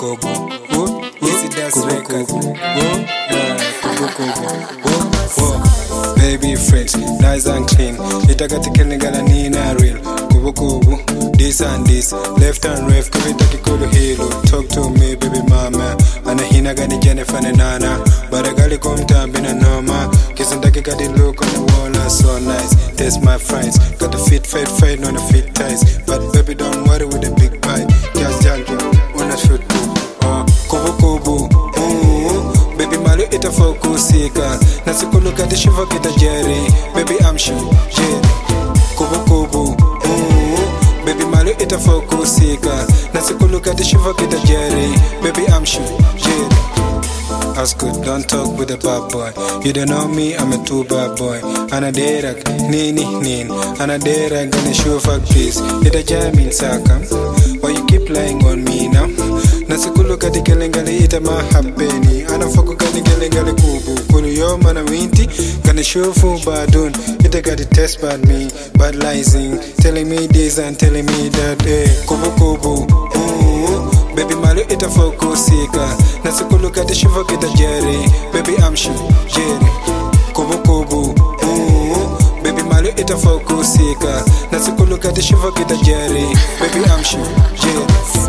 Kobo, Easy Dance Records, baby friends, nice and clean. Itagati kilingala nina real. Kubu, this and this, left and right, kubitaki kulu hilo. Talk to me, baby mama. Anahina gani Jennifer and Nana. Baragali komta bina noma. Kisantaki kadi look on the wall, so nice. That's my friends. Got the fit, no the fit ties. But baby don't worry with the big bite. Just junkie, wanna shoot too. Kubu, baby malu ita fokusika. Nasikulu kadi shiva kita Jerry. Baby I'm sure, Jerry. Kubu, baby malu ita fokusika. Nasikulu kadi shiva kita Jerry. Baby I'm sure, Jerry. That's good, don't talk with a bad boy. You don't know me, I'm a too bad boy. Anaderak, nin. Anaderak, gonna show fuck please. Ita jamin saka. Why you keep lying on me now? Nasikulu kati kelengali ita mahapeni. Anafoku kati kelengali kubu. Kulu yo mana winti. Gonna show for badun. Ita got the test bad me, bad lying. Telling me this and telling me that. Kubu. Baby malu ita fokusika. Nasikulu kati shiva kita Jerry. Baby I'm sure, Jerry. Kubu. Baby malu ita fokusika. Nasikulu kati shiva kita Jerry. Baby I'm sure, Jerry.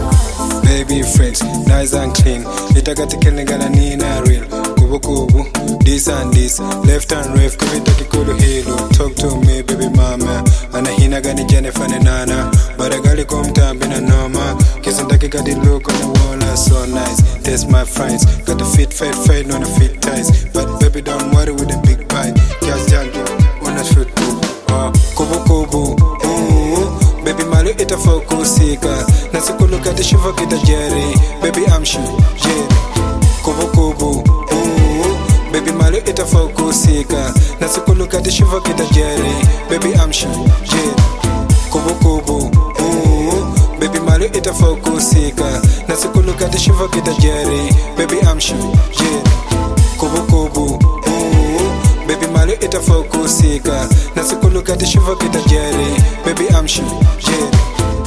Baby friends, nice and clean. Itagati kilingala nina real. Kubu, this and this, left and right, kubitaki kulu hilo. Talk to me, baby mama. Anahina gani Jennifer and Nana. Baragali komta bina noma. Kisantaki kadi look on the wall, so nice. That's my friends. Got the fit, no the fit ties. But baby don't worry with the big bite. Just junkie, wanna shoot too. Kubu, baby malu ita fokusika. Nasikulu kati shiva kita Jerry. Baby I'm sure, Jerry. Kubu, baby malu ita fokusika. Nasikulu kati shiva kita Jerry. Baby I'm sure, Jerry. Kubu, baby malu ita fokusika. Nasikulu kati shiva kita Jerry. Baby I'm sure, Jerry. Kubu, baby malu ita fokusika. Nasikulu kati shiva kita Jerry. Baby I'm sure, Jerry.